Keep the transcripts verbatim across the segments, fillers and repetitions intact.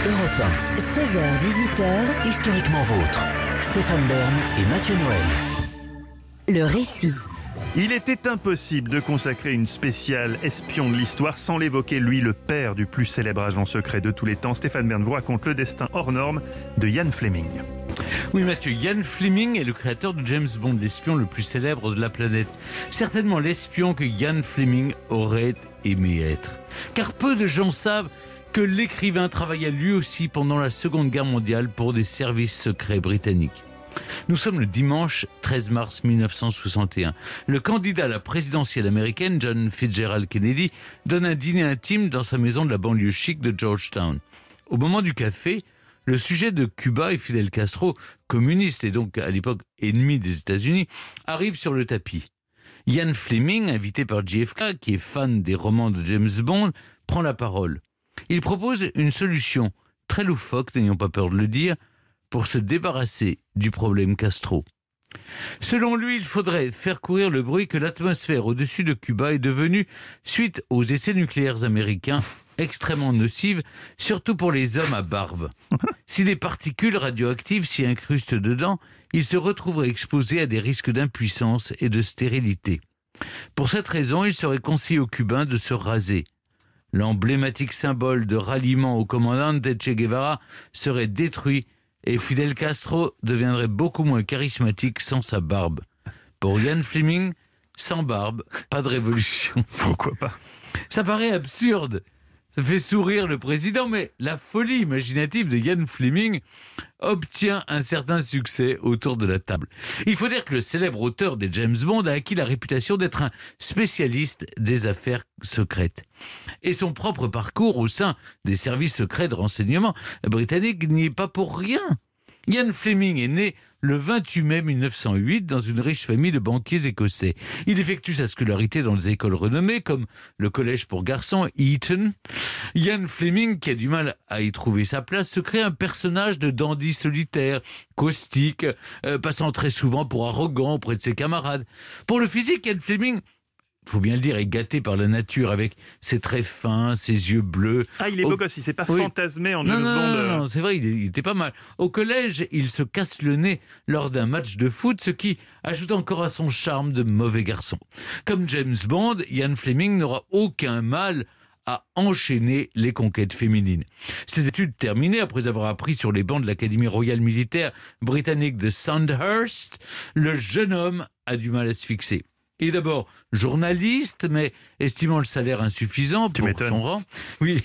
Europe un, seize heures dix-huit heures, historiquement vôtre. Stéphane Bern et Mathieu Noël. Le récit. Il était impossible de consacrer une spéciale espion de l'histoire sans l'évoquer, lui, le père du plus célèbre agent secret de tous les temps. Stéphane Bern vous raconte le destin hors norme de Ian Fleming. Oui Mathieu, Ian Fleming est le créateur de James Bond, l'espion le plus célèbre de la planète. Certainement l'espion que Ian Fleming aurait aimé être. Car peu de gens savent que l'écrivain travailla lui aussi pendant la Seconde Guerre mondiale pour des services secrets britanniques. Nous sommes le dimanche treize mars mille neuf cent soixante et un. Le candidat à la présidentielle américaine, John Fitzgerald Kennedy, donne un dîner intime dans sa maison de la banlieue chic de Georgetown. Au moment du café, le sujet de Cuba et Fidel Castro, communiste et donc à l'époque ennemi des États-Unis, arrive sur le tapis. Ian Fleming, invité par J F K, qui est fan des romans de James Bond, prend la parole. Il propose une solution très loufoque, n'ayons pas peur de le dire, pour se débarrasser du problème Castro. Selon lui, il faudrait faire courir le bruit que l'atmosphère au-dessus de Cuba est devenue, suite aux essais nucléaires américains, extrêmement nocive, surtout pour les hommes à barbe. Si des particules radioactives s'y incrustent dedans, ils se retrouveraient exposés à des risques d'impuissance et de stérilité. Pour cette raison, il serait conseillé aux Cubains de se raser. L'emblématique symbole de ralliement au commandant Che Guevara serait détruit et Fidel Castro deviendrait beaucoup moins charismatique sans sa barbe. Pour Ian Fleming, sans barbe, pas de révolution. Pourquoi pas ? Ça paraît absurde. Ça fait sourire le président, mais la folie imaginative de Ian Fleming obtient un certain succès autour de la table. Il faut dire que le célèbre auteur des James Bond a acquis la réputation d'être un spécialiste des affaires secrètes. Et son propre parcours au sein des services secrets de renseignement britanniques n'y est pas pour rien. Ian Fleming est né le vingt-huit mai mille neuf cent huit dans une riche famille de banquiers écossais. Il effectue sa scolarité dans des écoles renommées comme le collège pour garçons Eton. Ian Fleming, qui a du mal à y trouver sa place, se crée un personnage de dandy solitaire, caustique, euh, passant très souvent pour arrogant auprès de ses camarades. Pour le physique, Ian Fleming, faut bien le dire, est gâté par la nature avec ses traits fins, ses yeux bleus. Ah, il est Au... beau gosse, il s'est pas oui. fantasmé en non, James non, Bond. Non, non, c'est vrai, il, il était pas mal. Au collège, il se casse le nez lors d'un match de foot, ce qui ajoute encore à son charme de mauvais garçon. Comme James Bond, Ian Fleming n'aura aucun mal à enchaîner les conquêtes féminines. Ses études terminées, après avoir appris sur les bancs de l'Académie royale militaire britannique de Sandhurst, le jeune homme a du mal à se fixer. Il est d'abord journaliste, mais estimant le salaire insuffisant pour son rang, oui,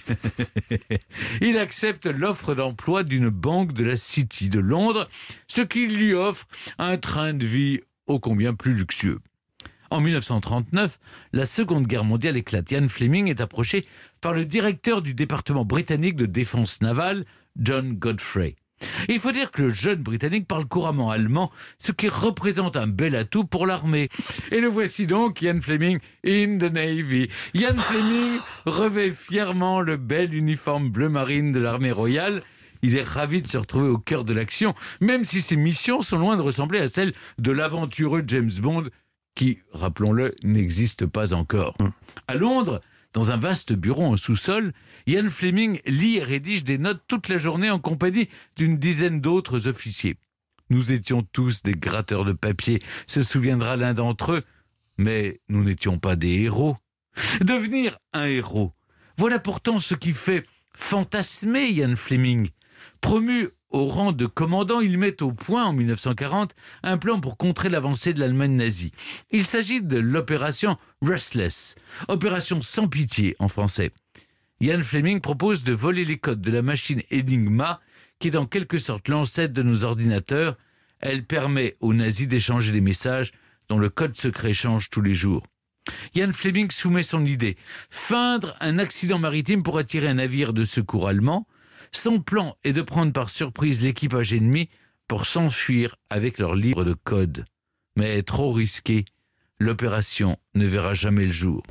il accepte l'offre d'emploi d'une banque de la City de Londres, ce qui lui offre un train de vie ô combien plus luxueux. En mille neuf cent trente-neuf, la Seconde Guerre mondiale éclate. Ian Fleming est approché par le directeur du département britannique de défense navale, John Godfrey. Et il faut dire que le jeune Britannique parle couramment allemand, ce qui représente un bel atout pour l'armée. Et le voici donc, Ian Fleming in the Navy. Ian Fleming revêt fièrement le bel uniforme bleu marine de l'armée royale. Il est ravi de se retrouver au cœur de l'action, même si ses missions sont loin de ressembler à celles de l'aventureux James Bond, qui, rappelons-le, n'existe pas encore. À Londres, dans un vaste bureau en sous-sol, Ian Fleming lit et rédige des notes toute la journée en compagnie d'une dizaine d'autres officiers. Nous étions tous des gratteurs de papier, se souviendra l'un d'entre eux, mais nous n'étions pas des héros. Devenir un héros, voilà pourtant ce qui fait fantasmer Ian Fleming. Promu au rang de commandant, il met au point en mille neuf cent quarante un plan pour contrer l'avancée de l'Allemagne nazie. Il s'agit de l'opération Restless, opération sans pitié en français. Ian Fleming propose de voler les codes de la machine Enigma, qui est en quelque sorte l'ancêtre de nos ordinateurs. Elle permet aux nazis d'échanger des messages dont le code secret change tous les jours. Ian Fleming soumet son idée, feindre un accident maritime pour attirer un navire de secours allemand. Son plan est de prendre par surprise l'équipage ennemi pour s'enfuir avec leur livre de code. Mais trop risqué, l'opération ne verra jamais le jour.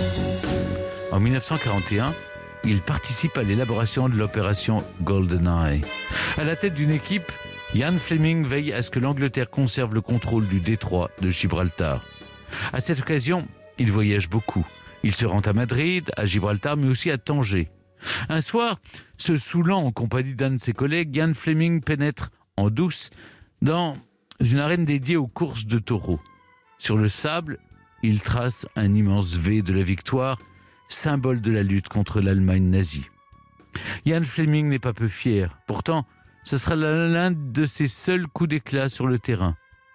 En mille neuf cent quarante et un, il participe à l'élaboration de l'opération GoldenEye. À la tête d'une équipe, Ian Fleming veille à ce que l'Angleterre conserve le contrôle du détroit de Gibraltar. À cette occasion, il voyage beaucoup. Il se rend à Madrid, à Gibraltar, mais aussi à Tanger. Un soir, se saoulant en compagnie d'un de ses collègues, Ian Fleming pénètre en douce dans une arène dédiée aux courses de taureaux. Sur le sable, il trace un immense V de la victoire, symbole de la lutte contre l'Allemagne nazie. Ian Fleming n'est pas peu fier. Pourtant, ce sera l'un de ses seuls coups d'éclat sur le terrain.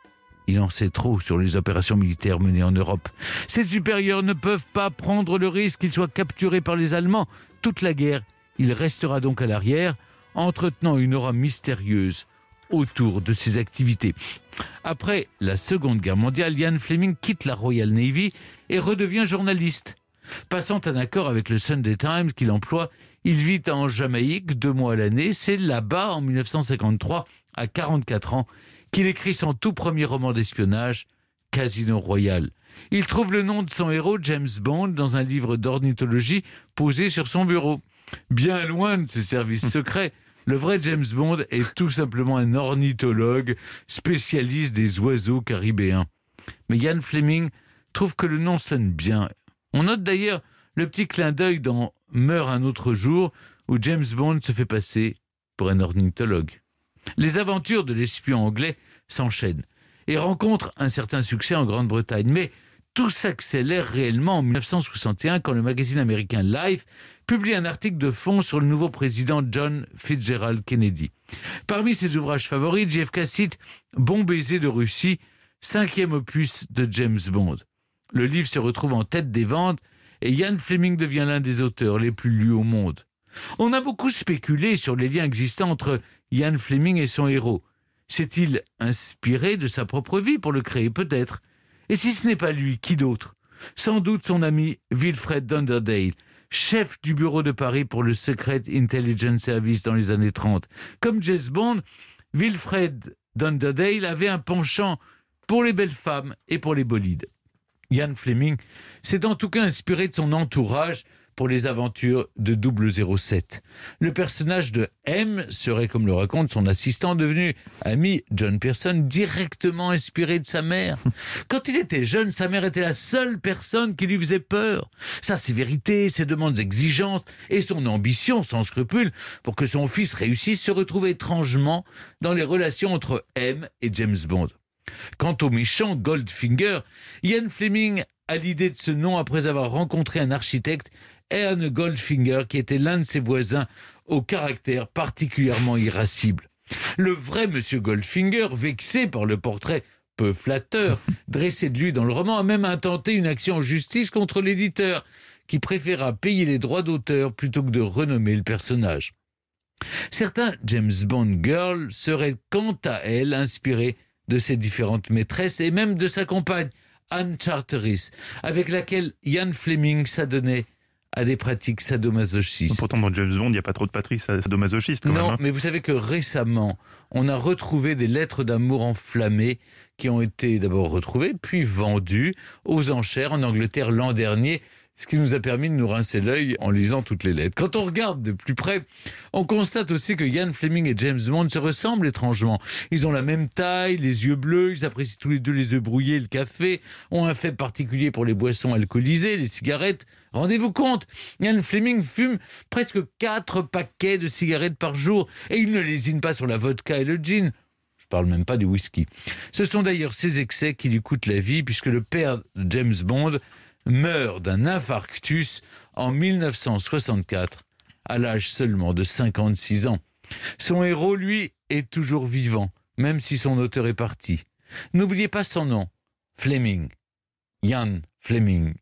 Il en sait trop sur les opérations militaires menées en Europe. Ses supérieurs ne peuvent pas prendre le risque qu'il soit capturé par les Allemands. Toute la guerre, il restera donc à l'arrière, entretenant une aura mystérieuse autour de ses activités. Après la Seconde Guerre mondiale, Ian Fleming quitte la Royal Navy et redevient journaliste. Passant un accord avec le Sunday Times qu'il emploie, il vit en Jamaïque deux mois à l'année. C'est là-bas, en dix-neuf cent cinquante-trois, à quarante-quatre ans, qu'il écrit son tout premier roman d'espionnage, Casino Royale. Il trouve le nom de son héros, James Bond, dans un livre d'ornithologie posé sur son bureau. Bien loin de ses services secrets, le vrai James Bond est tout simplement un ornithologue spécialiste des oiseaux caribéens. Mais Ian Fleming trouve que le nom sonne bien. On note d'ailleurs le petit clin d'œil dans Meurt un autre jour, où James Bond se fait passer pour un ornithologue. Les aventures de l'espion anglais s'enchaînent et rencontrent un certain succès en Grande-Bretagne. Mais tout s'accélère réellement en dix-neuf cent soixante et un quand le magazine américain Life publie un article de fond sur le nouveau président John Fitzgerald Kennedy. Parmi ses ouvrages favoris, J F K cite « Bon baiser de Russie », cinquième opus de James Bond. Le livre se retrouve en tête des ventes et Ian Fleming devient l'un des auteurs les plus lus au monde. On a beaucoup spéculé sur les liens existants entre Ian Fleming et son héros. S'est-il inspiré de sa propre vie pour le créer? Peut-être. Et si ce n'est pas lui, qui d'autre? Sans doute son ami Wilfred Dunderdale, chef du bureau de Paris pour le Secret Intelligence Service dans les années trente. Comme James Bond, Wilfred Dunderdale avait un penchant pour les belles femmes et pour les bolides. Ian Fleming s'est en tout cas inspiré de son entourage pour les aventures de double zéro sept. Le personnage de M serait, comme le raconte son assistant, devenu ami John Pearson, directement inspiré de sa mère. Quand il était jeune, sa mère était la seule personne qui lui faisait peur. Sa sévérité, ses demandes exigeantes et son ambition sans scrupule pour que son fils réussisse se retrouvaient étrangement dans les relations entre M et James Bond. Quant au méchant Goldfinger, Ian Fleming a l'idée de ce nom après avoir rencontré un architecte, Erne Goldfinger, qui était l'un de ses voisins au caractère particulièrement irascible. Le vrai monsieur Goldfinger, vexé par le portrait peu flatteur dressé de lui dans le roman, a même intenté une action en justice contre l'éditeur, qui préféra payer les droits d'auteur plutôt que de renommer le personnage. Certains James Bond Girls seraient quant à elles inspirés de ses différentes maîtresses et même de sa compagne, Anne Charteris, avec laquelle Ian Fleming s'adonnait à des pratiques sadomasochistes. Pourtant, dans James Bond, il n'y a pas trop de pratiques sadomasochistes quand non, même. Hein. Mais vous savez que récemment, on a retrouvé des lettres d'amour enflammées qui ont été d'abord retrouvées, puis vendues aux enchères en Angleterre l'an dernier, ce qui nous a permis de nous rincer l'œil en lisant toutes les lettres. Quand on regarde de plus près, on constate aussi que Ian Fleming et James Bond se ressemblent étrangement. Ils ont la même taille, les yeux bleus, ils apprécient tous les deux les œufs brouillés et le café, ont un fait particulier pour les boissons alcoolisées, les cigarettes. Rendez-vous compte, Ian Fleming fume presque quatre paquets de cigarettes par jour et il ne lésine pas sur la vodka et le gin. Je parle même pas du whisky. Ce sont d'ailleurs ces excès qui lui coûtent la vie puisque le père de James Bond meurt d'un infarctus en dix-neuf cent soixante-quatre, à l'âge seulement de cinquante-six ans. Son héros, lui, est toujours vivant, même si son auteur est parti. N'oubliez pas son nom, Fleming, Ian Fleming.